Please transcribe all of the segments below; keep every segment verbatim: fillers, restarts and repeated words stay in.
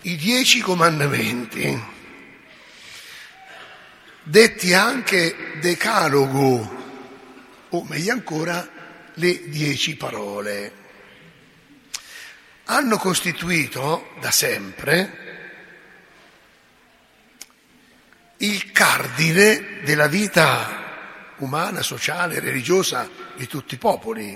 I dieci comandamenti, detti anche decalogo, o meglio ancora le dieci parole, hanno costituito da sempre il cardine della vita umana, sociale, religiosa di tutti i popoli.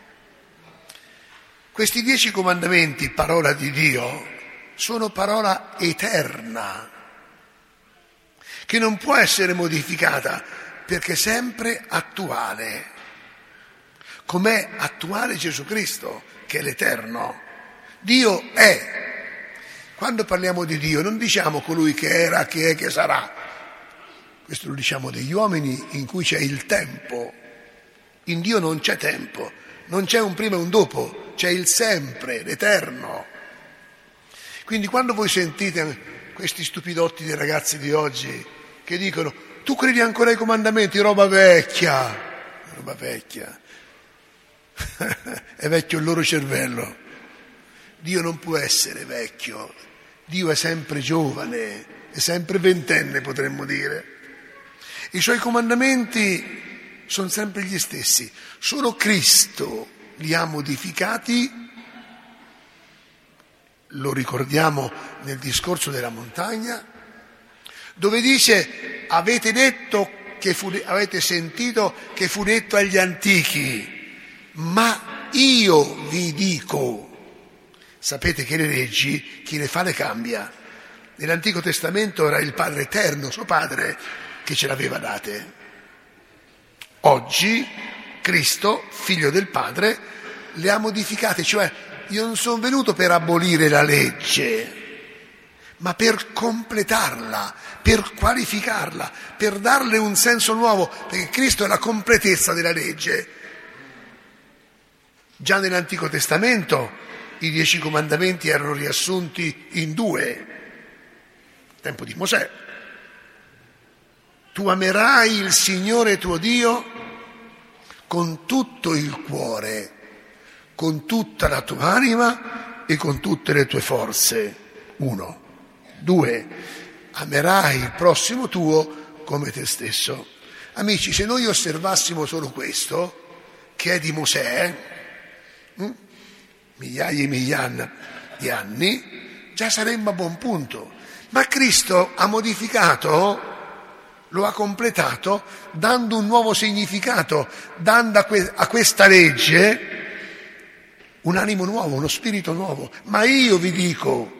Questi dieci comandamenti, parola di Dio, sono parola eterna, che non può essere modificata perché è sempre attuale, com'è attuale Gesù Cristo, che è l'Eterno. Dio è. Quando parliamo di Dio non diciamo colui che era, che è, che sarà. Questo lo diciamo degli uomini in cui c'è il tempo. In Dio non c'è tempo, non c'è un prima e un dopo, c'è il sempre, l'Eterno. Quindi quando voi sentite questi stupidotti dei ragazzi di oggi che dicono tu credi ancora ai comandamenti, roba vecchia, roba vecchia, è vecchio il loro cervello. Dio non può essere vecchio, Dio è sempre giovane, è sempre ventenne, potremmo dire. I suoi comandamenti sono sempre gli stessi, solo Cristo li ha modificati. Lo ricordiamo nel discorso della montagna, dove dice avete detto che fu, avete sentito che fu detto agli antichi, ma io vi dico. Sapete che le leggi chi le fa le cambia. Nell'Antico Testamento era il Padre Eterno, suo Padre, che ce l'aveva date. Oggi Cristo, figlio del Padre, le ha modificate, cioè io non sono venuto per abolire la legge, ma per completarla, per qualificarla, per darle un senso nuovo, perché Cristo è la completezza della legge. Già nell'Antico Testamento i dieci comandamenti erano riassunti in due, tempo di Mosè. Tu amerai il Signore tuo Dio con tutto il cuore, con tutta la tua anima e con tutte le tue forze. Uno. Due. Amerai il prossimo tuo come te stesso. Amici, se noi osservassimo solo questo, che è di Mosè, hm? migliaia e migliaia di anni, già saremmo a buon punto. Ma Cristo ha modificato, lo ha completato, dando un nuovo significato, dando a, que- a questa legge un animo nuovo, uno spirito nuovo. Ma io vi dico,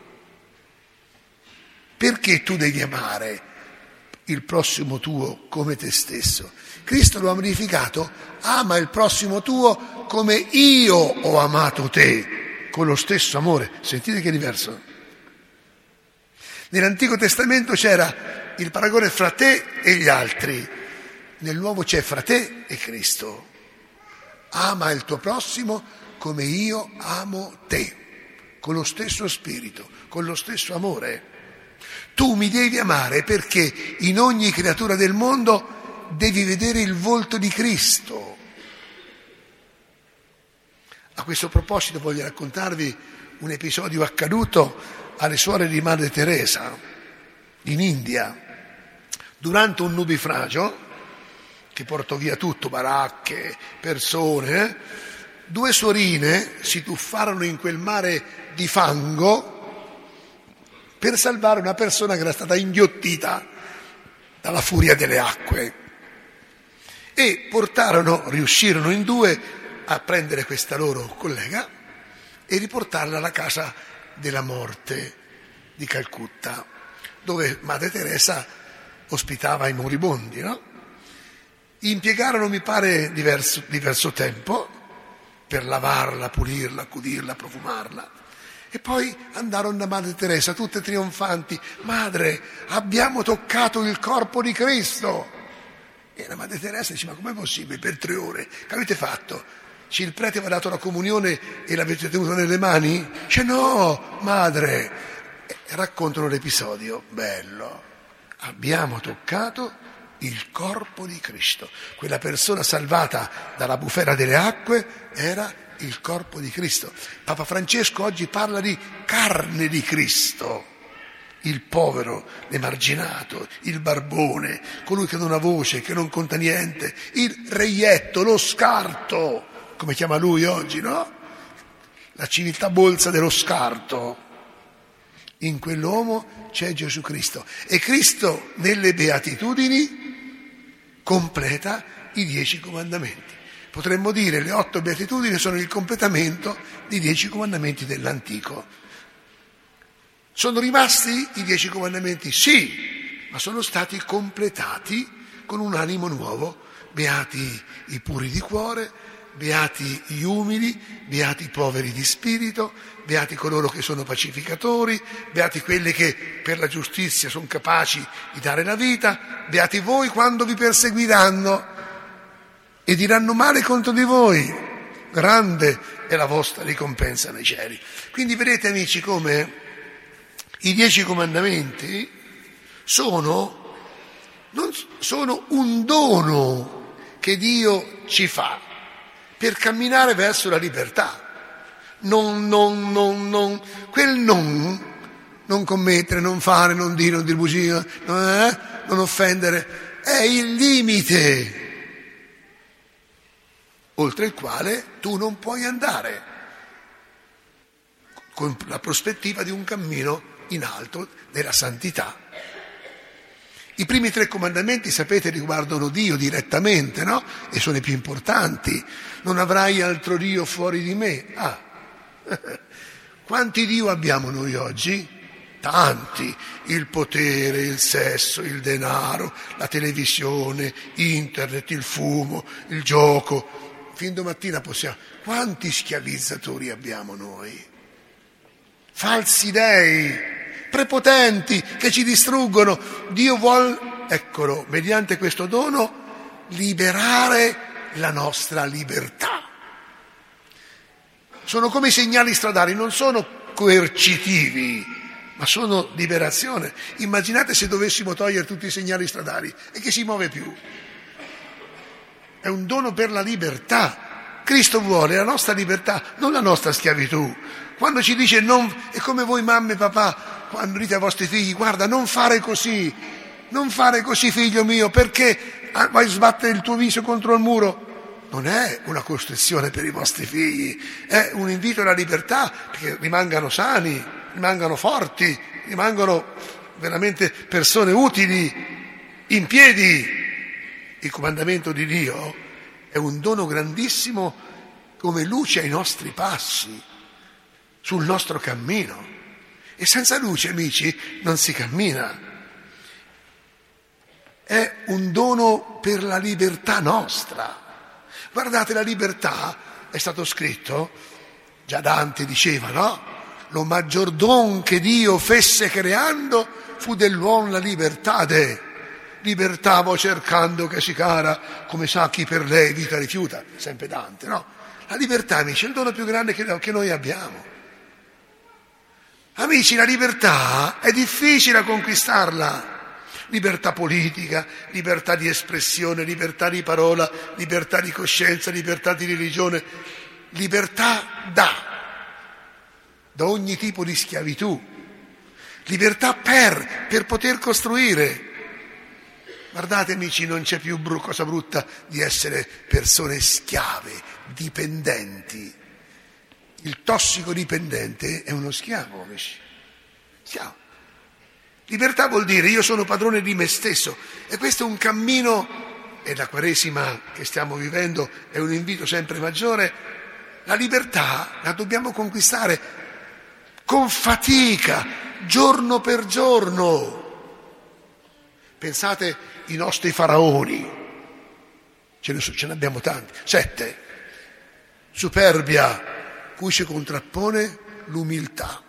perché tu devi amare il prossimo tuo come te stesso? Cristo lo ha modificato, ama il prossimo tuo come io ho amato te, con lo stesso amore. Sentite che diverso. Nell'Antico Testamento c'era il paragone fra te e gli altri, nel Nuovo c'è fra te e Cristo. Ama il tuo prossimo come io amo te, con lo stesso spirito, con lo stesso amore. Tu mi devi amare perché in ogni creatura del mondo devi vedere il volto di Cristo. A questo proposito voglio raccontarvi un episodio accaduto alle suore di Madre Teresa in India. Durante un nubifragio che portò via tutto, baracche, persone, eh? due suorine si tuffarono in quel mare di fango per salvare una persona che era stata inghiottita dalla furia delle acque. E portarono, riuscirono in due a prendere questa loro collega e riportarla alla casa della morte di Calcutta, dove Madre Teresa ospitava i moribondi, no? Impiegarono, mi pare, diverso, diverso tempo per lavarla, pulirla, accudirla, profumarla. E poi andarono da Madre Teresa, tutte trionfanti. Madre, abbiamo toccato il corpo di Cristo. E la Madre Teresa dice, ma com'è possibile per tre ore? Che avete fatto? Ci il prete vi ha dato la comunione e l'avete tenuta nelle mani? Dice, no, Madre. E raccontano l'episodio, bello. Abbiamo toccato il corpo di Cristo. Quella persona salvata dalla bufera delle acque era il corpo di Cristo. Papa Francesco oggi parla di carne di Cristo, il povero, l'emarginato, il barbone, colui che non ha voce, che non conta niente, il reietto, lo scarto, come chiama lui oggi, no? La civiltà bolsa dello scarto. In quell'uomo c'è Gesù Cristo e Cristo nelle beatitudini completa i dieci comandamenti. Potremmo dire le otto beatitudini sono il completamento dei dieci comandamenti dell'antico. Sono rimasti i dieci comandamenti? Sì, ma sono stati completati con un animo nuovo. Beati i puri di cuore, beati gli umili, beati i poveri di spirito, beati coloro che sono pacificatori, beati quelli che per la giustizia sono capaci di dare la vita, beati voi quando vi perseguiranno e diranno male contro di voi, grande è la vostra ricompensa nei cieli. Quindi vedete amici come i dieci comandamenti sono, non, sono un dono che Dio ci fa per camminare verso la libertà. Non, non, non, non, quel non, non commettere, non fare, non dire, non dire bugia, non, eh, non offendere, è il limite oltre il quale tu non puoi andare, con la prospettiva di un cammino in alto della santità. I primi tre comandamenti, sapete, riguardano Dio direttamente, no? E sono i più importanti. Non avrai altro Dio fuori di me. Ah, quanti Dio abbiamo noi oggi? Tanti. Il potere, il sesso, il denaro, la televisione, internet, il fumo, il gioco. Fin domattina possiamo... Quanti schiavizzatori abbiamo noi? Falsi dei, prepotenti, che ci distruggono. Dio vuol, eccolo, mediante questo dono, liberare la nostra libertà. Sono come i segnali stradali, non sono coercitivi, ma sono liberazione. Immaginate se dovessimo togliere tutti i segnali stradali e che si muove più. È un dono per la libertà. Cristo vuole la nostra libertà, non la nostra schiavitù. Quando ci dice non, è come voi mamme e papà, quando dite ai vostri figli, guarda, non fare così, non fare così figlio mio, perché vai a sbattere il tuo viso contro il muro. Non è una costrizione per i vostri figli, è un invito alla libertà, perché rimangano sani, rimangano forti, rimangano veramente persone utili, in piedi. Il comandamento di Dio è un dono grandissimo come luce ai nostri passi, sul nostro cammino. E senza luce, amici, non si cammina. È un dono per la libertà nostra. Guardate, la libertà, è stato scritto, già Dante diceva, no? Lo maggior don che Dio fesse creando fu dell'uomo la libertà de. Libertà vo cercando che si cara, come sa chi per lei vita rifiuta, sempre Dante, no? La libertà, amici, è il dono più grande che, che noi abbiamo. Amici, la libertà è difficile conquistarla. Libertà politica, libertà di espressione, libertà di parola, libertà di coscienza, libertà di religione, libertà da, da ogni tipo di schiavitù, libertà per, per poter costruire. Guardate amici, non c'è più bru- cosa brutta di essere persone schiave, dipendenti. Il tossicodipendente è uno schiavo, amici. Schiavo. Libertà vuol dire io sono padrone di me stesso e questo è un cammino, e la Quaresima che stiamo vivendo è un invito sempre maggiore. La libertà la dobbiamo conquistare con fatica, giorno per giorno. Pensate ai nostri faraoni, ce ne, ce ne abbiamo tanti, sette. Superbia, cui si contrappone l'umiltà.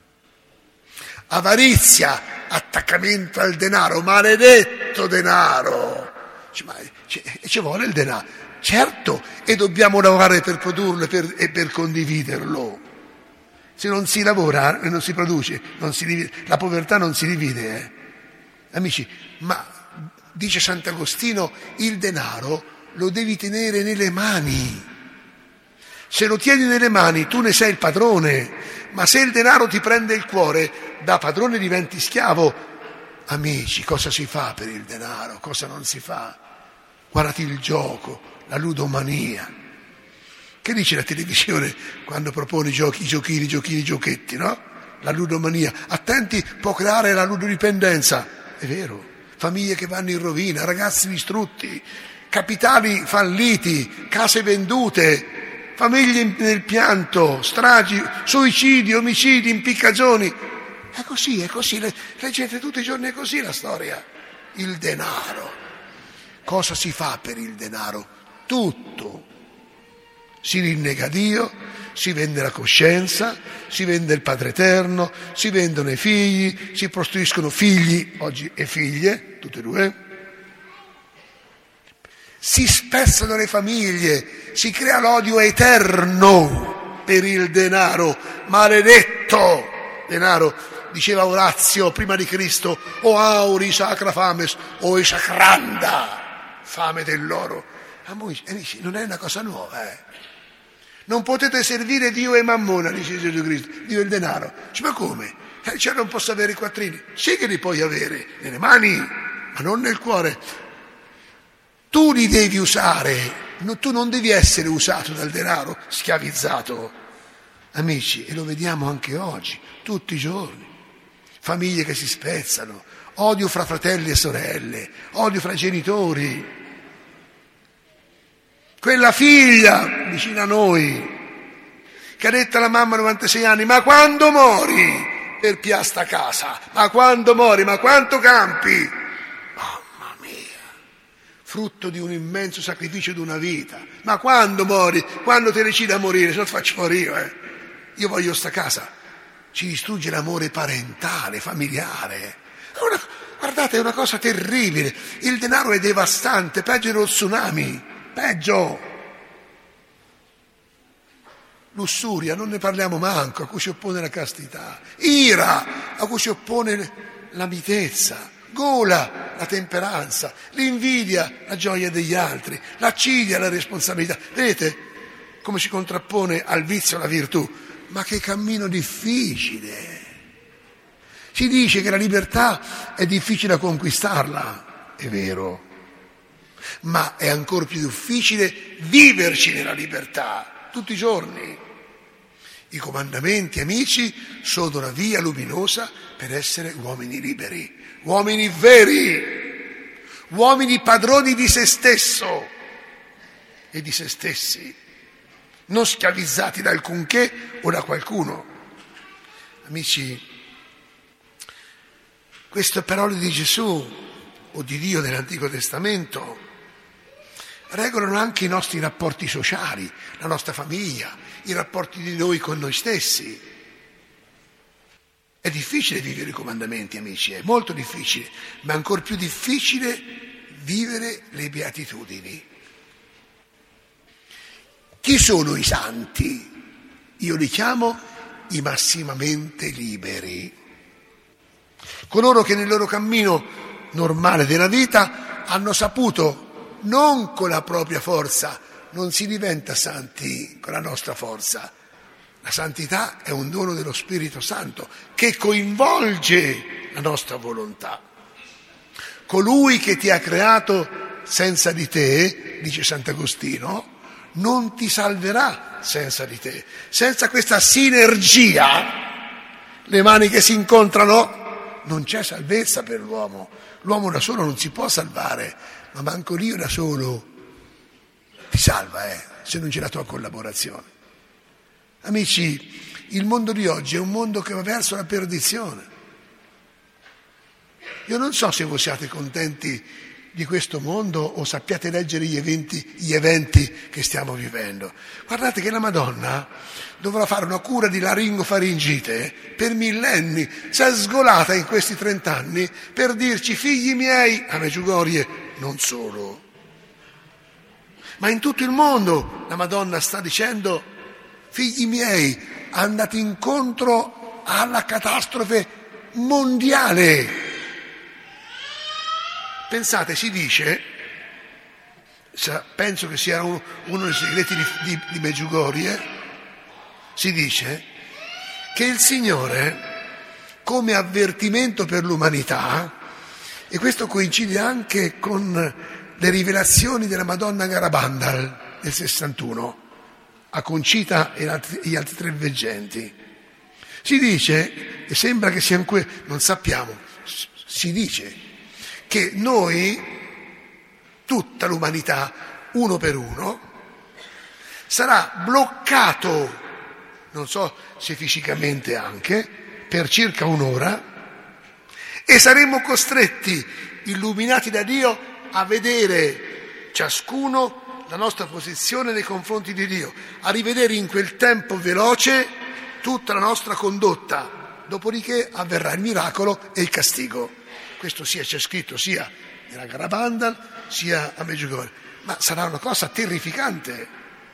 Avarizia, attaccamento al denaro, maledetto denaro. Ma ci, ci vuole il denaro, certo, e dobbiamo lavorare per produrlo e per, e per condividerlo. Se non si lavora e non si produce, non si divide, la povertà non si divide. Eh. Amici, ma dice Sant'Agostino, il denaro lo devi tenere nelle mani. Se lo tieni nelle mani tu ne sei il padrone, ma se il denaro ti prende il cuore, da padrone diventi schiavo. Amici, cosa si fa per il denaro? Cosa non si fa? Guardati il gioco, la ludomania. Che dice la televisione quando propone giochi, giochini, giochini, giochetti, no? La ludomania. Attenti, può creare la ludodipendenza. È vero. Famiglie che vanno in rovina, ragazzi distrutti, capitali falliti, case vendute, famiglie nel pianto, stragi, suicidi, omicidi, impiccagioni. È così, è così. Leggete tutti i giorni, è così la storia. Il denaro. Cosa si fa per il denaro? Tutto. Si rinnega Dio, si vende la coscienza, si vende il Padre Eterno, si vendono i figli, si prostituiscono figli, oggi e figlie, tutte e due. Si spezzano le famiglie, si crea l'odio eterno per il denaro, maledetto denaro. Diceva Orazio prima di Cristo, o auri sacra fames, o sacranda, fame dell'oro. Amici, non è una cosa nuova, eh. Non potete servire Dio e Mammona, dice Gesù Cristo, Dio e il denaro. Dice, ma come? Eh, cioè non posso avere i quattrini? Sì che li puoi avere, nelle mani, ma non nel cuore. Tu li devi usare, no, tu non devi essere usato dal denaro, schiavizzato. Amici, e lo vediamo anche oggi, tutti i giorni. Famiglie che si spezzano, odio fra fratelli e sorelle, odio fra genitori. Quella figlia vicino a noi che ha detto alla mamma a novantasei anni, ma quando mori per piasta casa, ma quando mori, ma quanto campi? Mamma mia, frutto di un immenso sacrificio di una vita. Ma quando mori, quando ti decidi a morire, se no ti faccio morire, eh. Io voglio sta casa. Ci distrugge l'amore parentale, familiare. È una, guardate, è una cosa terribile. Il denaro è devastante, peggio dello tsunami, peggio. Lussuria, non ne parliamo manco, a cui si oppone la castità. Ira, a cui si oppone la mitezza. Gola, la temperanza. L'invidia, la gioia degli altri. L'accidia, la responsabilità. Vedete come si contrappone al vizio la virtù? Ma che cammino difficile! Si dice che la libertà è difficile da conquistarla, è vero, ma è ancora più difficile viverci nella libertà, tutti i giorni. I comandamenti, amici, sono una via luminosa per essere uomini liberi, uomini veri, uomini padroni di se stesso e di se stessi, non schiavizzati da alcunché o da qualcuno. Amici, queste parole di Gesù o di Dio nell'Antico Testamento regolano anche i nostri rapporti sociali, la nostra famiglia, i rapporti di noi con noi stessi. È difficile vivere i comandamenti, amici, è molto difficile, ma è ancora più difficile vivere le beatitudini. Chi sono i santi? Io li chiamo i massimamente liberi. Coloro che nel loro cammino normale della vita hanno saputo, non con la propria forza, non si diventa santi con la nostra forza. La santità è un dono dello Spirito Santo che coinvolge la nostra volontà. Colui che ti ha creato senza di te, dice Sant'Agostino, non ti salverà senza di te. Senza questa sinergia, le mani che si incontrano, non c'è salvezza per l'uomo. L'uomo da solo non si può salvare, ma manco Dio da solo ti salva, eh, se non c'è la tua collaborazione. Amici, il mondo di oggi è un mondo che va verso la perdizione. Io non so se voi siate contenti di questo mondo o sappiate leggere gli eventi, gli eventi che stiamo vivendo. Guardate che la Madonna dovrà fare una cura di laringofaringite per millenni, si è sgolata in questi trent'anni per dirci figli miei, a Meggiugorie, non solo, ma in tutto il mondo la Madonna sta dicendo figli miei, andate incontro alla catastrofe mondiale. Pensate, si dice, penso che sia uno, uno dei segreti di, di, di Medjugorje, si dice che il Signore, come avvertimento per l'umanità, e questo coincide anche con le rivelazioni della Madonna Garabandal del sessantuno, a Concita e gli altri tre veggenti, si dice, e sembra che sia que- non sappiamo, si dice che noi, tutta l'umanità, uno per uno, sarà bloccato, non so se fisicamente anche, per circa un'ora, e saremo costretti, illuminati da Dio, a vedere ciascuno la nostra posizione nei confronti di Dio, a rivedere in quel tempo veloce tutta la nostra condotta, dopodiché avverrà il miracolo e il castigo. Questo sia c'è scritto sia nella Garabandal sia a Medjugorje, ma sarà una cosa terrificante.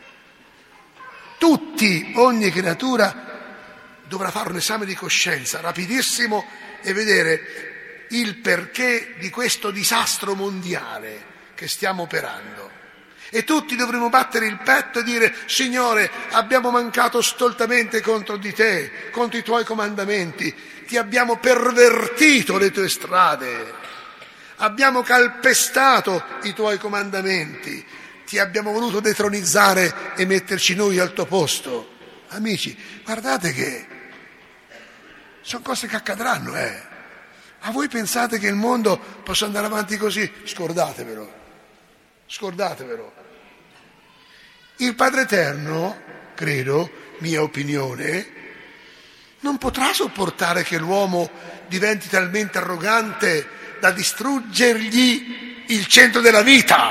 Tutti, ogni creatura dovrà fare un esame di coscienza rapidissimo e vedere il perché di questo disastro mondiale che stiamo operando. E tutti dovremo battere il petto e dire: Signore, abbiamo mancato stoltamente contro di te, contro i tuoi comandamenti, ti abbiamo pervertito le tue strade, abbiamo calpestato i tuoi comandamenti, ti abbiamo voluto detronizzare e metterci noi al tuo posto. Amici, guardate che sono cose che accadranno, eh. A voi pensate che il mondo possa andare avanti così? Scordatevelo, scordatevelo. Il Padre Eterno, credo, mia opinione, non potrà sopportare che l'uomo diventi talmente arrogante da distruggergli il centro della vita.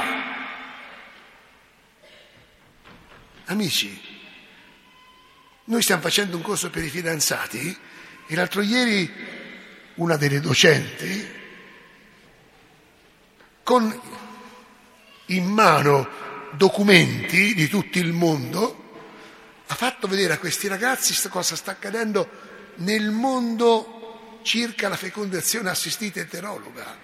Amici, noi stiamo facendo un corso per i fidanzati e l'altro ieri una delle docenti, con in mano documenti di tutto il mondo, ha fatto vedere a questi ragazzi cosa sta accadendo nel mondo circa la fecondazione assistita eterologa.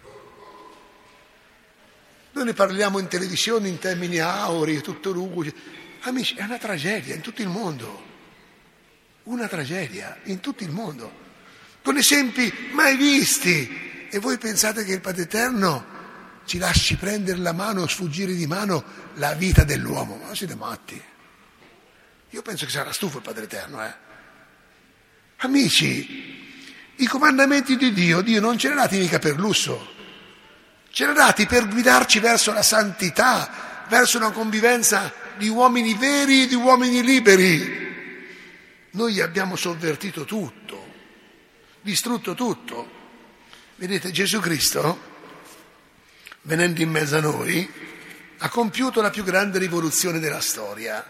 Noi ne parliamo in televisione in termini aurei, tutto lungo. Amici, è una tragedia in tutto il mondo, una tragedia in tutto il mondo, con esempi mai visti. E voi pensate che il Padre Eterno ci lasci prendere la mano o sfuggire di mano la vita dell'uomo? Ma siete matti? Io penso che sarà stufo il Padre Eterno, eh? Amici, i comandamenti di Dio, Dio non ce li ha dati mica per lusso, ce li ha dati per guidarci verso la santità, verso una convivenza di uomini veri e di uomini liberi. Noi abbiamo sovvertito tutto, distrutto tutto. Vedete, Gesù Cristo, venendo in mezzo a noi, ha compiuto la più grande rivoluzione della storia.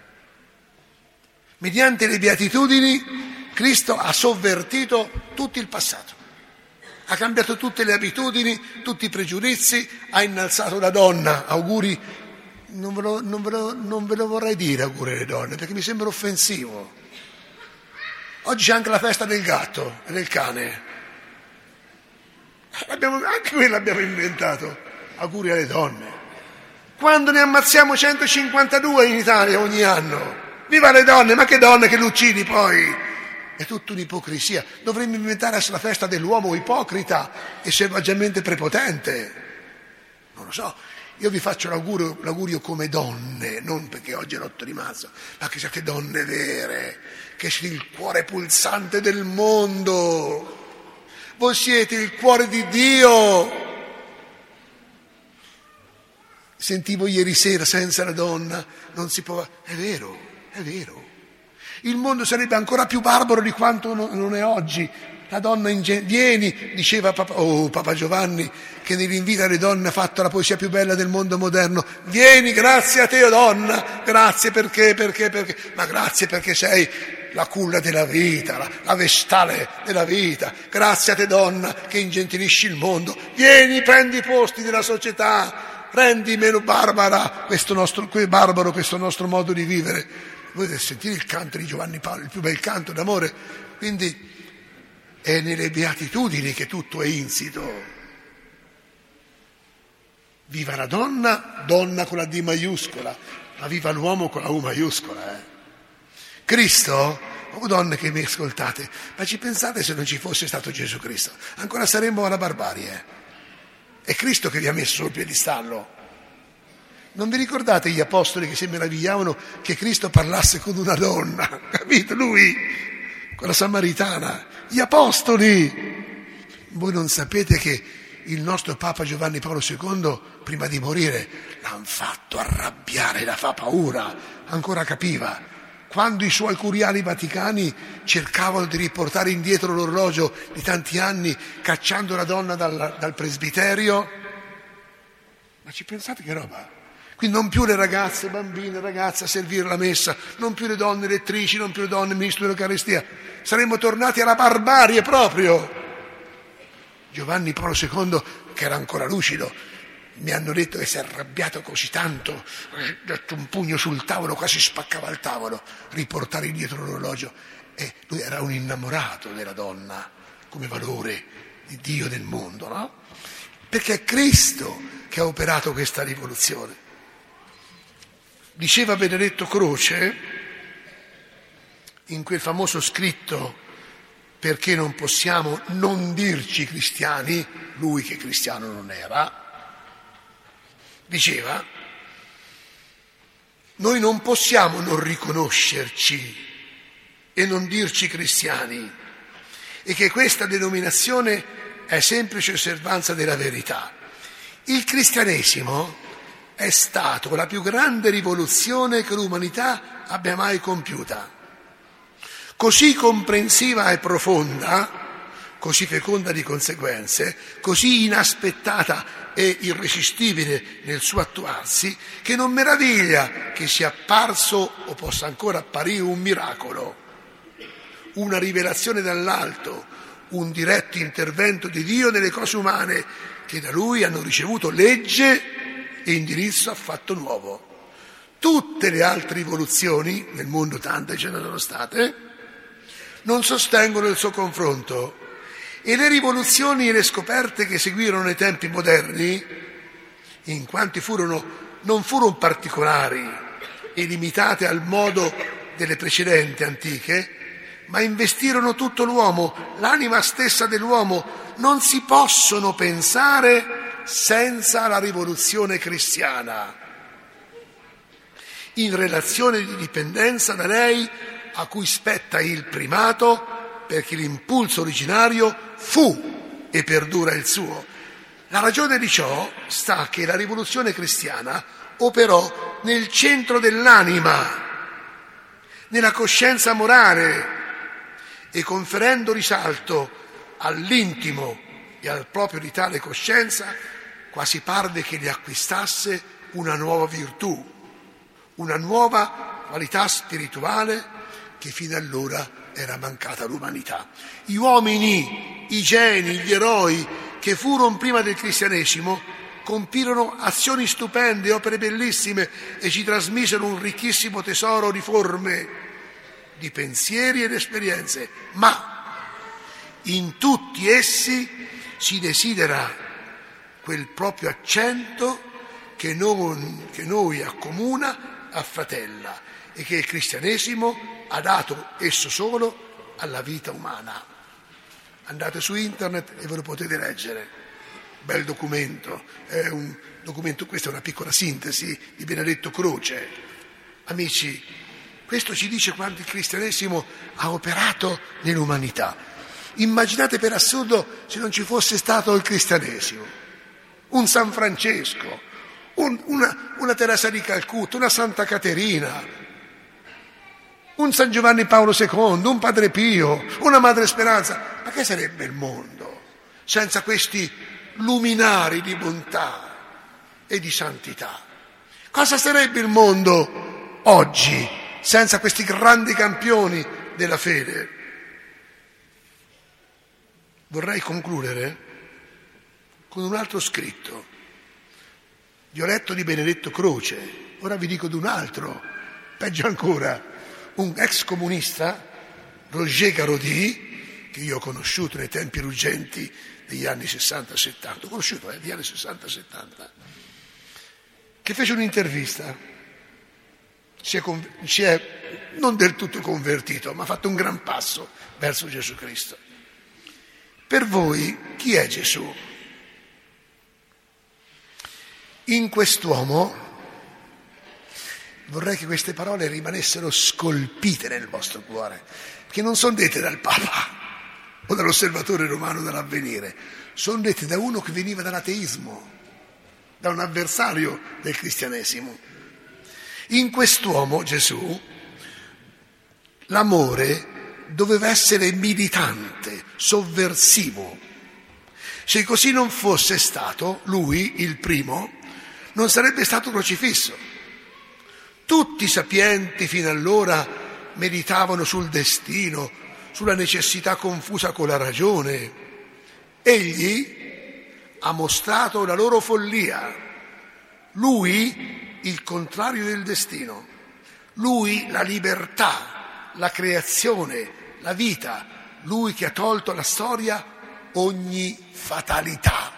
Mediante le beatitudini, Cristo ha sovvertito tutto il passato, ha cambiato tutte le abitudini, tutti i pregiudizi, ha innalzato la donna. Auguri, non ve lo, non ve lo, non ve lo vorrei dire auguri alle donne, perché mi sembra offensivo. Oggi c'è anche la festa del gatto e del cane. Abbiamo, anche quello l'abbiamo inventato. Auguri alle donne. Quando ne ammazziamo centocinquantadue in Italia ogni anno. Viva le donne, ma che donne che le uccidi poi? È tutta un'ipocrisia. Dovremmo inventare la festa dell'uomo ipocrita e selvaggiamente prepotente. Non lo so. Io vi faccio l'augurio, l'augurio come donne, non perché oggi è l'otto di marzo, ma che siate donne vere, che siete il cuore pulsante del mondo. Voi siete il cuore di Dio. Sentivo ieri sera, senza la donna non si può. È vero, è vero. Il mondo sarebbe ancora più barbaro di quanto non è oggi. La donna in gen- vieni, diceva Papa, oh, Papa Giovanni, che nell'invito alle donne ha fatto la poesia più bella del mondo moderno. Vieni, grazie a te, oh donna, grazie perché, perché, perché, ma grazie perché sei la culla della vita, la, la vestale della vita. Grazie a te, donna, che ingentilisci il mondo. Vieni, prendi i posti della società, rendi meno barbara questo nostro, barbaro questo nostro modo di vivere. Voi dovete sentire il canto di Giovanni Paolo, il più bel canto d'amore. Quindi è nelle beatitudini che tutto è insito. Viva la donna, donna con la D maiuscola, ma viva l'uomo con la U maiuscola. Eh? Cristo, oh donne che mi ascoltate, ma ci pensate se non ci fosse stato Gesù Cristo? Ancora saremmo alla barbarie. È Cristo che vi ha messo sul piedistallo. Non vi ricordate gli apostoli che si meravigliavano che Cristo parlasse con una donna? Capito? Lui, con la Samaritana. Gli apostoli! Voi non sapete che il nostro Papa Giovanni Paolo secondo, prima di morire, l'han fatto arrabbiare, la fa paura. Ancora capiva. Quando i suoi curiali vaticani cercavano di riportare indietro l'orologio di tanti anni, cacciando la donna dal, dal presbiterio. Ma ci pensate che roba? Quindi non più le ragazze, bambine, ragazze a servire la messa, non più le donne lettrici, non più le donne ministro dell'Eucaristia. Saremmo tornati alla barbarie proprio. Giovanni Paolo secondo, che era ancora lucido, mi hanno detto che si è arrabbiato così tanto, ha dato un pugno sul tavolo, quasi spaccava il tavolo, riportare indietro l'orologio. E lui era un innamorato della donna come valore di Dio nel mondo, no? Perché è Cristo che ha operato questa rivoluzione. Diceva Benedetto Croce, in quel famoso scritto Perché non possiamo non dirci cristiani, lui che cristiano non era, diceva, noi non possiamo non riconoscerci e non dirci cristiani, e che questa denominazione è semplice osservanza della verità. Il cristianesimo è stato la più grande rivoluzione che l'umanità abbia mai compiuta. Così comprensiva e profonda, così feconda di conseguenze, così inaspettata e irresistibile nel suo attuarsi, che non meraviglia che sia apparso o possa ancora apparire un miracolo, una rivelazione dall'alto, un diretto intervento di Dio nelle cose umane che da Lui hanno ricevuto legge e indirizzo affatto nuovo. Tutte le altre rivoluzioni, nel mondo tante ce ne sono state, non sostengono il suo confronto, e le rivoluzioni e le scoperte che seguirono nei tempi moderni, in quanti furono, non furono particolari e limitate al modo delle precedenti antiche, ma investirono tutto l'uomo, l'anima stessa dell'uomo, non si possono pensare senza la rivoluzione cristiana, in relazione di dipendenza da lei a cui spetta il primato, perché l'impulso originario fu e perdura il suo. La ragione di ciò sta che la rivoluzione cristiana operò nel centro dell'anima, nella coscienza morale, e conferendo risalto all'intimo e al proprio di tale coscienza, quasi parve che le acquistasse una nuova virtù, una nuova qualità spirituale che fino allora era mancata all'umanità. Gli uomini, i geni, gli eroi che furono prima del cristianesimo compirono azioni stupende, opere bellissime, e ci trasmisero un ricchissimo tesoro di forme, di pensieri ed esperienze, ma in tutti essi si desidera quel proprio accento che, non, che noi accomuna, affratella, e che il cristianesimo ha dato esso solo alla vita umana. Andate su internet e ve lo potete leggere. Bel documento, è un documento, questa è una piccola sintesi di Benedetto Croce. Amici, questo ci dice quanto il cristianesimo ha operato nell'umanità. Immaginate per assurdo se non ci fosse stato il cristianesimo, un San Francesco, un, una, una Teresa di Calcutta, una Santa Caterina, un San Giovanni Paolo secondo, un Padre Pio, una Madre Speranza. Ma che sarebbe il mondo senza questi luminari di bontà e di santità? Cosa sarebbe il mondo oggi senza questi grandi campioni della fede? Vorrei concludere con un altro scritto. Vi ho letto di Benedetto Croce, ora vi dico di un altro, peggio ancora, un ex comunista, Roger Garaudy, che io ho conosciuto nei tempi ruggenti degli anni sessanta settanta, ho conosciuto eh, negli anni sessanta settanta, che fece un'intervista, si è, conv- si è non del tutto convertito, ma ha fatto un gran passo verso Gesù Cristo. Per voi chi è Gesù? In quest'uomo, vorrei che queste parole rimanessero scolpite nel vostro cuore, che non sono dette dal Papa o dall'osservatore romano dell'Avvenire, sono dette da uno che veniva dall'ateismo, da un avversario del cristianesimo. In quest'uomo, Gesù, l'amore doveva essere militante, sovversivo. Se così non fosse stato, lui, il primo, non sarebbe stato crocifisso. Tutti i sapienti fino allora meditavano sul destino, sulla necessità confusa con la ragione. Egli ha mostrato la loro follia. Lui il contrario del destino. Lui la libertà, la creazione, la vita. Lui che ha tolto alla storia ogni fatalità.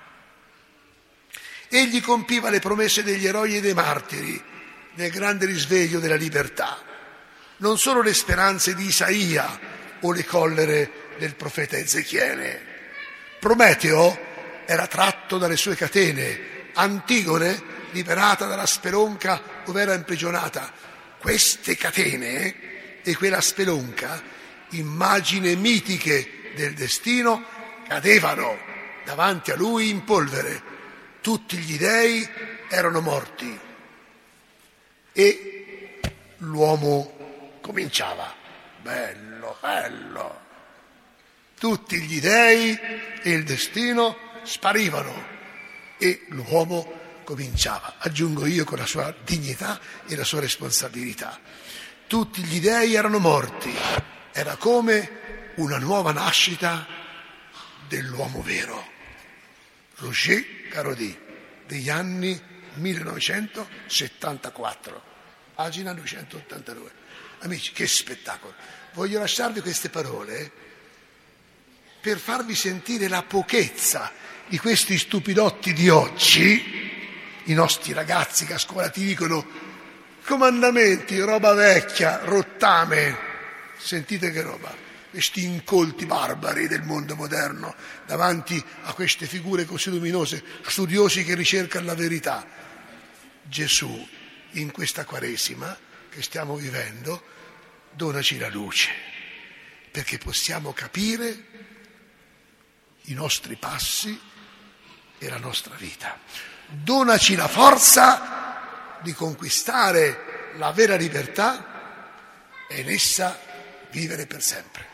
Egli compiva le promesse degli eroi e dei martiri nel grande risveglio della libertà. Non solo le speranze di Isaia o le collere del profeta Ezechiele. Prometeo era tratto dalle sue catene, Antigone liberata dalla spelonca dove era imprigionata. Queste catene e quella spelonca, immagini mitiche del destino, cadevano davanti a lui in polvere. Tutti gli dei erano morti e l'uomo cominciava. Bello, bello. Tutti gli dei e il destino sparivano e l'uomo cominciava, aggiungo io, con la sua dignità e la sua responsabilità. Tutti gli dei erano morti, era come una nuova nascita dell'uomo vero. Roger Carodì, degli anni millenovecentosettantaquattro, pagina duecentottantadue. Amici, che spettacolo! Voglio lasciarvi queste parole per farvi sentire la pochezza di questi stupidotti di oggi. I nostri ragazzi che a scuola ti dicono comandamenti, roba vecchia, rottame. Sentite che roba, questi incolti barbari del mondo moderno davanti a queste figure così luminose, studiosi che ricercano la verità. Gesù, in questa Quaresima che stiamo vivendo, donaci la luce, perché possiamo capire i nostri passi e la nostra vita. Donaci la forza di conquistare la vera libertà e in essa vivere per sempre.